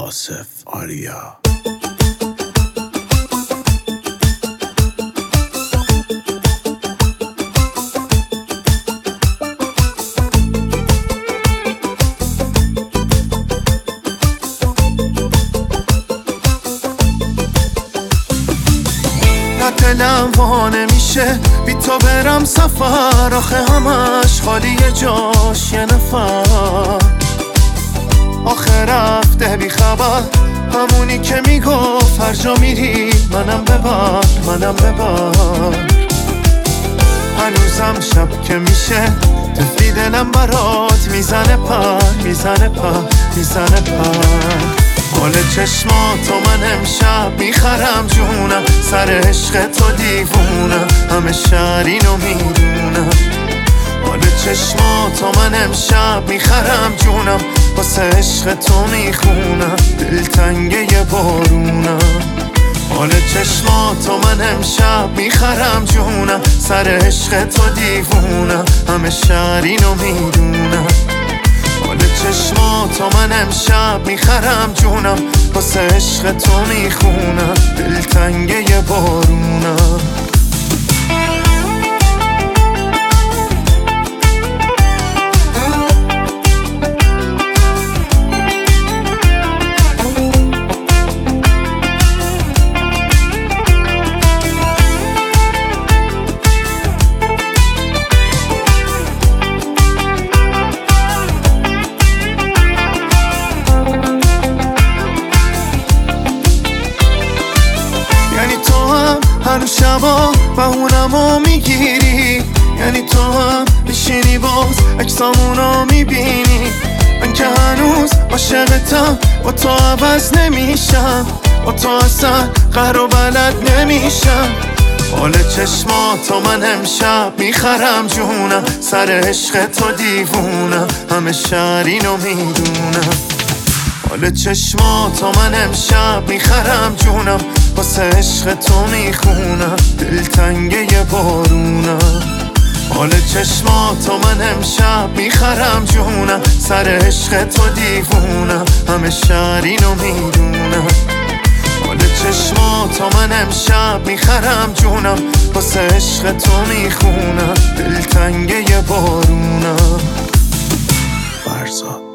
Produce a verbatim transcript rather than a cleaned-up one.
آصف آریا. دلم وا نمیشه بی تو برم سفر، آخه همش خالیه جاش یه نفر. آخه رفته بی خبر، همونی که میگفت هر جا میری منم ببر منم ببر. هنوزم شب که میشه طفلی دلم برات میزنه پر میزنه پر میزنه پر. حال چشماتو من امشب میخرم جونم، سر عشق تو دیوونم، همه شهر اینو میدونم. حال چشماتو من امشب میخرم جونم، واسه عشق تو میخونم، دلتنگه یه بارونم. حال چشماتو من امشب میخرم جونم، سر عشق تو دیوونم، همه شهر اینو میدونم. حال چشماتو من امشب میخرم جونم، واسه عشق تو میخونم، دلتنگه یه بارونم. هر شبا بهونمو میگیری، یعنی تو هم بشینی باز اکسامونو میبینی. من که هنوز عاشقتم، با تو عوض نمیشم، با تو اصلا قهر و بلد نمیشم. حال چشماتو من امشب میخرم جونم، سر عشق تو دیوونم، همه شهر اینو میدونم. حال چشماتو من امشب میخرم جونم، واسه عشق تو میخونم، دلتنگه یه بارونم. حال چشماتو من امشب میخرم جونم، سر عشق تو دیوونم، همه شهر اینو میدونم. حال چشماتو من امشب میخرم جونم، واسه عشق تو میخونم، دلتنگه یه بارونم. فرزاد